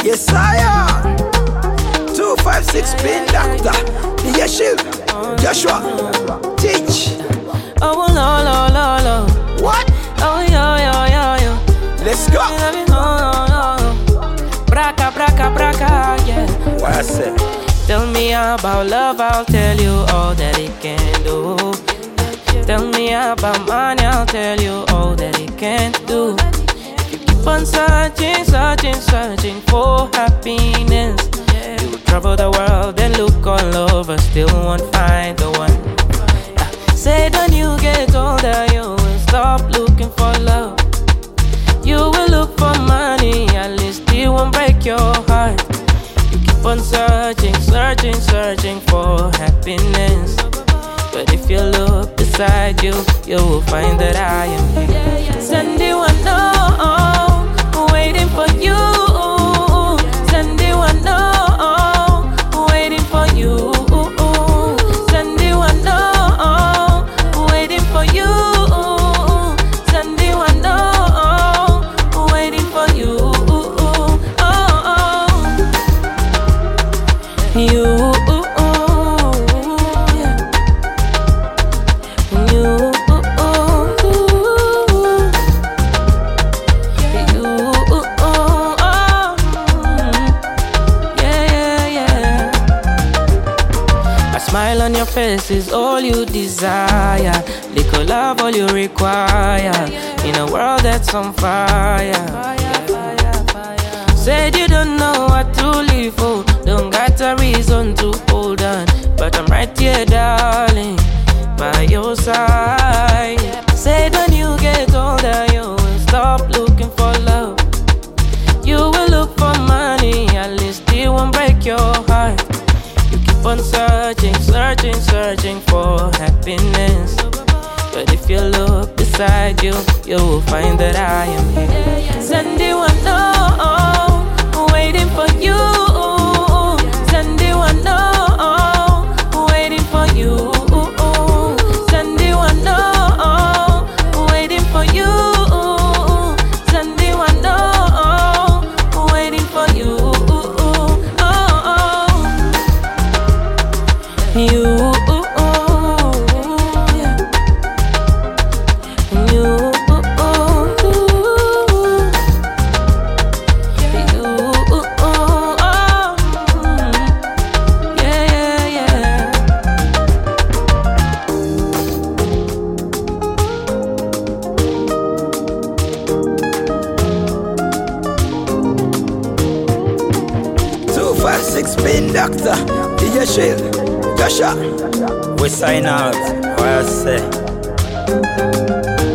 Yes, I am. 256 Spin Doctor. DJ Shield. Joshua. Teach. Oh, no, no, no, no. What? Oh, yo, yo, yo, yo. Let's go. Braca, braca, braca, yeah. What I say? Tell me about love, I'll tell you all that it can do. Tell me about money, I'll tell you all that it can do. Keep on searching, searching, searching for happiness. You will travel the world and look all over, still won't find the one. Said when you get older, you will stop looking for love. You will look for money, at least it won't break your heart. You keep on searching, searching, searching for happiness. But if you look beside you, you will find that I am here. Send you a note, waiting for you. Send you a note, waiting for you. Send you a note, waiting for you. Send you a note, waiting for you. You. Smile on your face is all you desire. Little love all you require. In a world that's on fire. Said you don't know what to live for. Don't got a reason to hold on. But I'm right here, darling, by your side. Said when you get older, you will stop looking for love. You will look for money, at least it won't break your heart. Keep on searching, searching, searching for happiness. But if you look beside you, you will find that I am here. Send you a note, waiting for you. Send you a note, waiting for you. Send you a note, waiting for you. Send you a note, waiting for you. You, yeah. You, yeah, yeah. 256 Spin Doctor. DJ Shield. Joshua. We sign out. What I say?